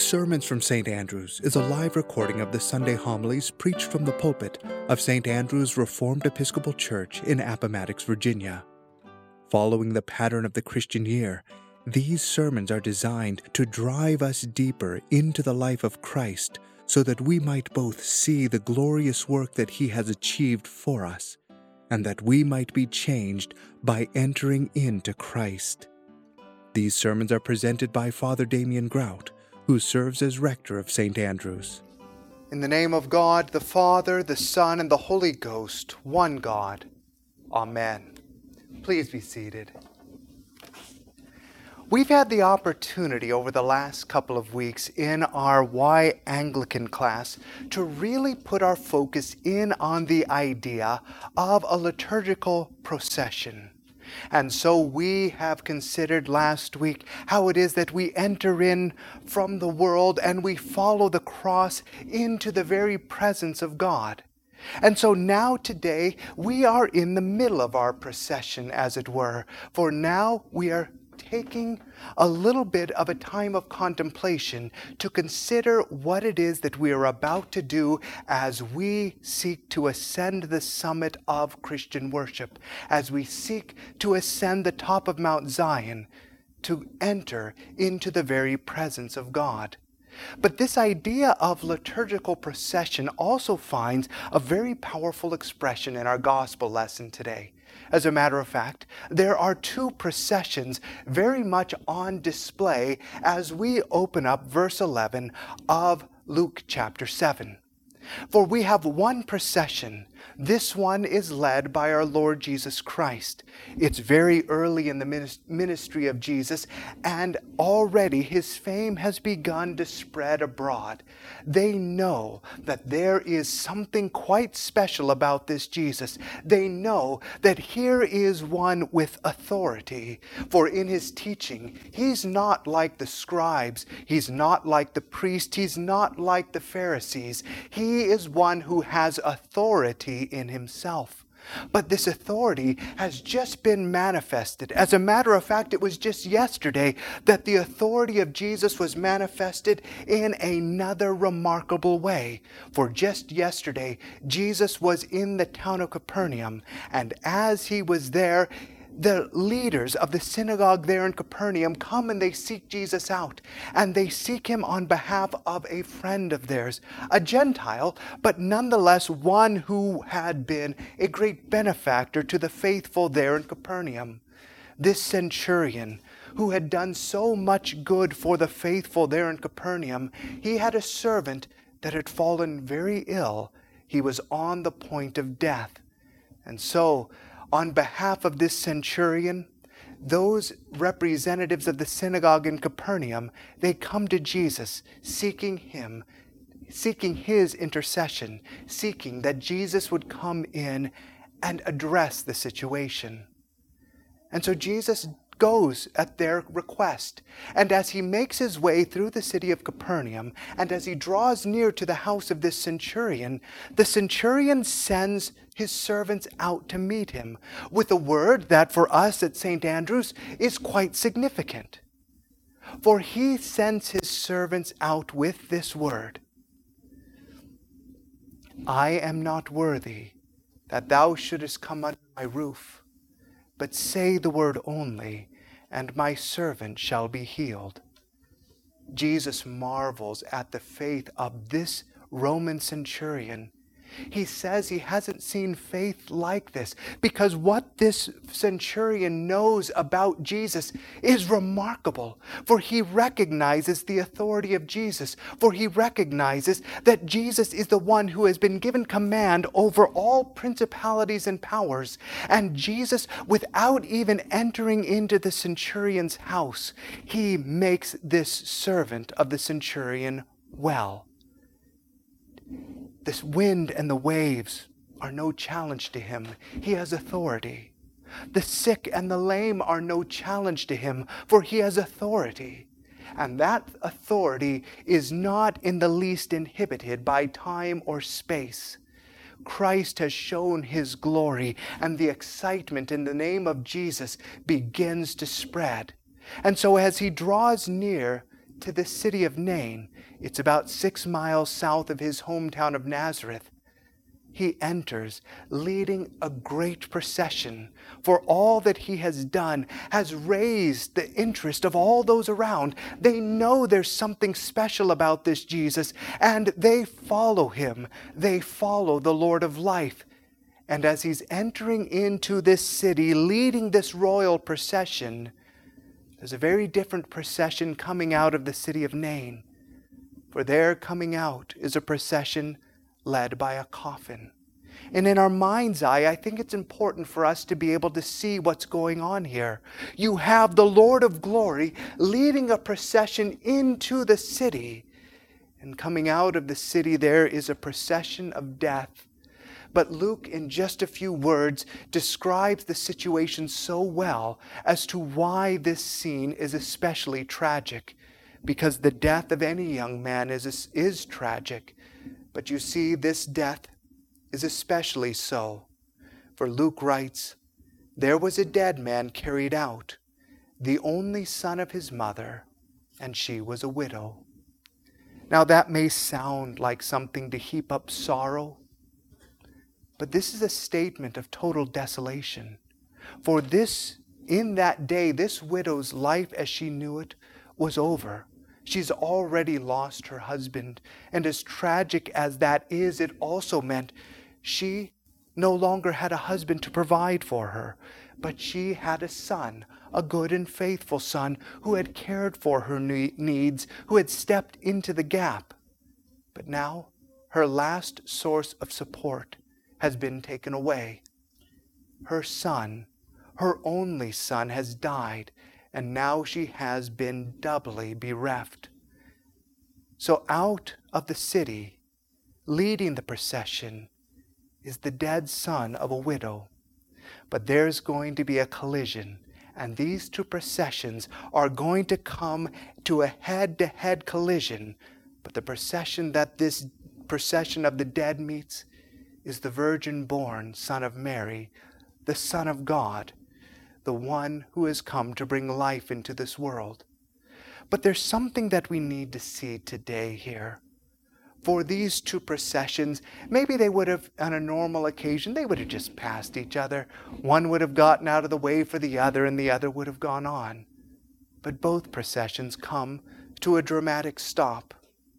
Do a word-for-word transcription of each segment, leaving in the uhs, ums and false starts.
Sermons from Saint Andrews is a live recording of the Sunday homilies preached from the pulpit of Saint Andrew's Reformed Episcopal Church in Appomattox, Virginia. Following the pattern of the Christian year, these sermons are designed to drive us deeper into the life of Christ so that we might both see the glorious work that He has achieved for us, and that we might be changed by entering into Christ. These sermons are presented by Father Damien Grout, who serves as rector of Saint Andrews. In the name of God, the Father, the Son, and the Holy Ghost, one God. Amen. Please be seated. We've had the opportunity over the last couple of weeks in our Why Anglican class to really put our focus in on the idea of a liturgical procession. And so we have considered last week how it is that we enter in from the world and we follow the cross into the very presence of God. And so now today we are in the middle of our procession, as it were, for now we are taking a little bit of a time of contemplation to consider what it is that we are about to do as we seek to ascend the summit of Christian worship, as we seek to ascend the top of Mount Zion, to enter into the very presence of God. But this idea of liturgical procession also finds a very powerful expression in our gospel lesson today. As a matter of fact, there are two processions very much on display as we open up verse eleven of Luke chapter seven. For we have one procession. This one is led by our Lord Jesus Christ. It's very early in the ministry of Jesus, and already His fame has begun to spread abroad. They know that there is something quite special about this Jesus. They know that here is one with authority. For in His teaching, He's not like the scribes. He's not like the priests. He's not like the Pharisees. He is one who has authority in Himself. But this authority has just been manifested. As a matter of fact, it was just yesterday that the authority of Jesus was manifested in another remarkable way. For just yesterday, Jesus was in the town of Capernaum, and as He was there, the leaders of the synagogue there in Capernaum come and they seek Jesus out. And they seek Him on behalf of a friend of theirs, a Gentile, but nonetheless one who had been a great benefactor to the faithful there in Capernaum. This centurion, who had done so much good for the faithful there in Capernaum, he had a servant that had fallen very ill. He was on the point of death. And so, on behalf of this centurion, those representatives of the synagogue in Capernaum, they come to Jesus, seeking Him, seeking His intercession, seeking that Jesus would come in and address the situation. And so Jesus goes at their request. And as He makes His way through the city of Capernaum, and as He draws near to the house of this centurion, the centurion sends his servants out to meet him with a word that for us at Saint Andrews is quite significant. For he sends his servants out with this word: I am not worthy that thou shouldest come under my roof, but say the word only, and my servant shall be healed. Jesus marvels at the faith of this Roman centurion. He says he hasn't seen faith like this, because what this centurion knows about Jesus is remarkable. For he recognizes the authority of Jesus. For he recognizes that Jesus is the one who has been given command over all principalities and powers. And Jesus, without even entering into the centurion's house, He makes this servant of the centurion well. This wind and the waves are no challenge to Him. He has authority. The sick and the lame are no challenge to Him, for He has authority. And that authority is not in the least inhibited by time or space. Christ has shown His glory, and the excitement in the name of Jesus begins to spread. And so as He draws near, to the city of Nain. It's about six miles south of his hometown of Nazareth. He enters, leading a great procession, for all that he has done has raised the interest of all those around. They know there's something special about this Jesus, and they follow him. They follow the Lord of life. And as he's entering into this city, leading this royal procession, there's a very different procession coming out of the city of Nain. For there coming out is a procession led by a coffin. And in our mind's eye, I think it's important for us to be able to see what's going on here. You have the Lord of glory leading a procession into the city. And coming out of the city there is a procession of death. But Luke, in just a few words, describes the situation so well as to why this scene is especially tragic. Because the death of any young man is, is tragic. But you see, this death is especially so. For Luke writes, "There was a dead man carried out, the only son of his mother, and she was a widow." Now that may sound like something to heap up sorrow, but this is a statement of total desolation. For this, in that day, this widow's life as she knew it was over. She's already lost her husband, and as tragic as that is, it also meant she no longer had a husband to provide for her, but she had a son, a good and faithful son, who had cared for her needs, who had stepped into the gap. But now her last source of support has been taken away. Her son, her only son, has died, and now she has been doubly bereft. So out of the city, leading the procession, is the dead son of a widow. But there's going to be a collision, and these two processions are going to come to a head-to-head collision. But the procession that this procession of the dead meets is the virgin-born Son of Mary, the Son of God, the one who has come to bring life into this world. But there's something that we need to see today here. For these two processions, maybe they would have, on a normal occasion, they would have just passed each other. One would have gotten out of the way for the other, and the other would have gone on. But both processions come to a dramatic stop.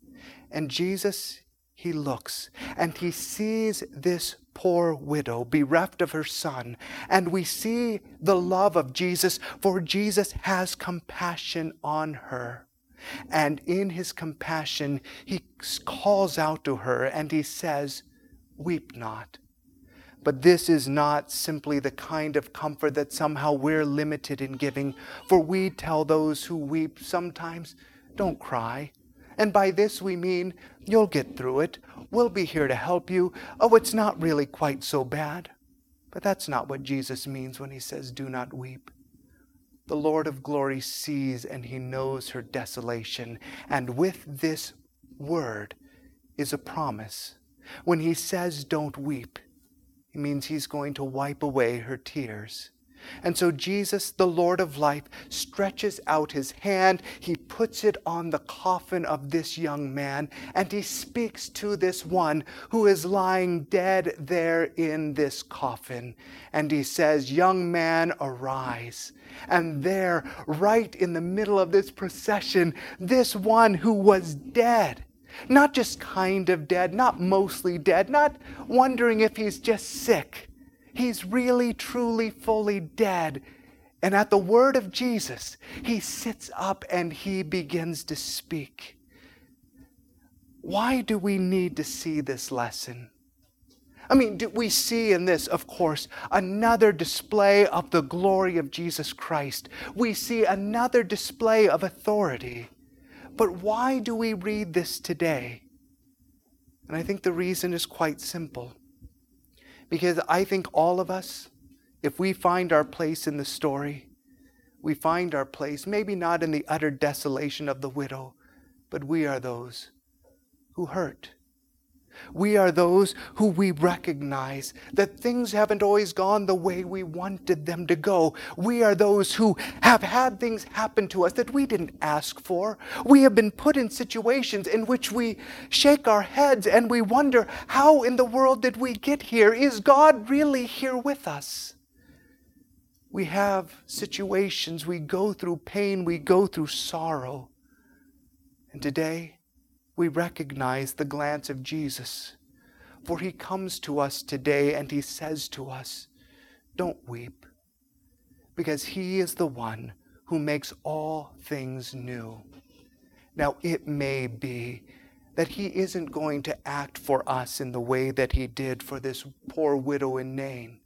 And Jesus, he looks, and he sees this poor widow bereft of her son. And we see the love of Jesus, for Jesus has compassion on her. And in his compassion, he calls out to her and he says, "Weep not." But this is not simply the kind of comfort that somehow we're limited in giving, for we tell those who weep sometimes, "Don't cry." And by this we mean, you'll get through it. We'll be here to help you. Oh, it's not really quite so bad. But that's not what Jesus means when he says, "Do not weep." The Lord of glory sees and he knows her desolation. And with this word is a promise. When he says, "Don't weep," it means he's going to wipe away her tears. And so Jesus, the Lord of life, stretches out his hand. He puts it on the coffin of this young man, and he speaks to this one who is lying dead there in this coffin. And he says, "Young man, arise." And there, right in the middle of this procession, this one who was dead, not just kind of dead, not mostly dead, not wondering if he's just sick. He's really, truly, fully dead. And at the word of Jesus, he sits up and he begins to speak. Why do we need to see this lesson? I mean, do we see in this, of course, another display of the glory of Jesus Christ. We see another display of authority. But why do we read this today? And I think the reason is quite simple. Because I think all of us, if we find our place in the story, we find our place, maybe not in the utter desolation of the widow, but we are those who hurt. We are those who we recognize that things haven't always gone the way we wanted them to go. We are those who have had things happen to us that we didn't ask for. We have been put in situations in which we shake our heads and we wonder, how in the world did we get here? Is God really here with us? We have situations, we go through pain, we go through sorrow. And today, we recognize the glance of Jesus, for he comes to us today and he says to us, don't weep, because he is the one who makes all things new. Now, it may be that he isn't going to act for us in the way that he did for this poor widow in Nain,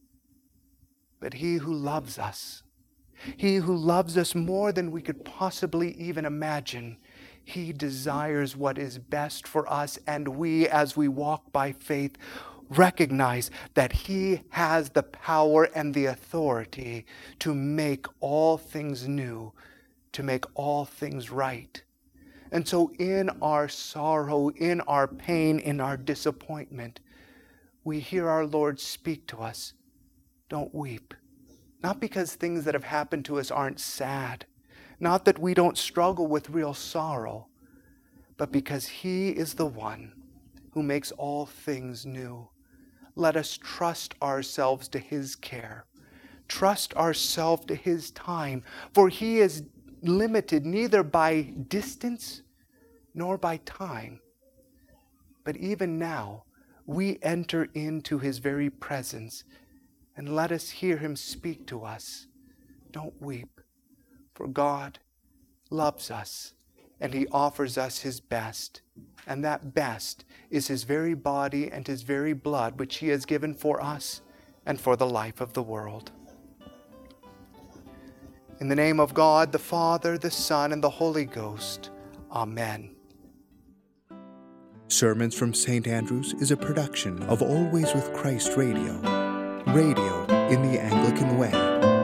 but he who loves us, he who loves us more than we could possibly even imagine, he desires what is best for us, and we, as we walk by faith, recognize that he has the power and the authority to make all things new, to make all things right. And so in our sorrow, in our pain, in our disappointment, we hear our Lord speak to us, don't weep. Not because things that have happened to us aren't sad, not that we don't struggle with real sorrow, but because he is the one who makes all things new. Let us trust ourselves to his care. Trust ourselves to his time, for he is limited neither by distance nor by time. But even now, we enter into his very presence, and let us hear him speak to us. Don't weep, for God loves us, and he offers us his best. And that best is his very body and his very blood, which he has given for us and for the life of the world. In the name of God, the Father, the Son, and the Holy Ghost. Amen. Sermons from Saint Andrews is a production of Always with Christ Radio. Radio in the Anglican way.